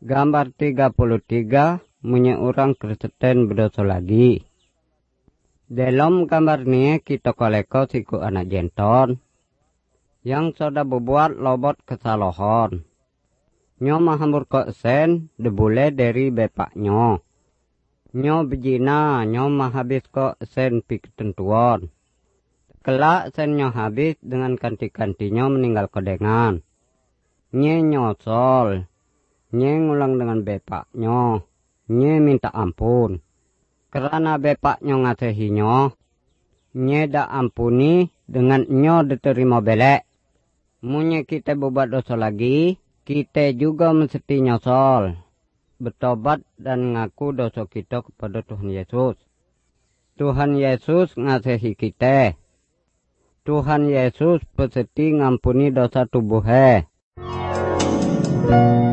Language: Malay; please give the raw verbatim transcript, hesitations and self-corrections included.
Gambar tiga puluh tiga, punya orang Kristen berdosa lagi. Dalam gambar ini kita koleko siku anak jenton yang sudah berbuat lobot kesalahan. Nyo mahambur ko sen debule dari bapaknya. Nyo bejina, nyo mahabis ko sen pi ketentuan. Kelak sen nyo habis dengan kanti-kantinya meninggal kodengan. Nye nyosol, nye ngulang dengan bapaknya, nye minta ampun. Karena bapaknya ngasihinyo, nye dak ampuni dengan nyo diterima belek. Munye kita berbuat dosa lagi, kita juga mesti nyosol, bertobat dan ngaku dosa kita kepada Tuhan Yesus. Tuhan Yesus ngasihi kita. Tuhan Yesus pasti ngampuni dosa tubuhnya.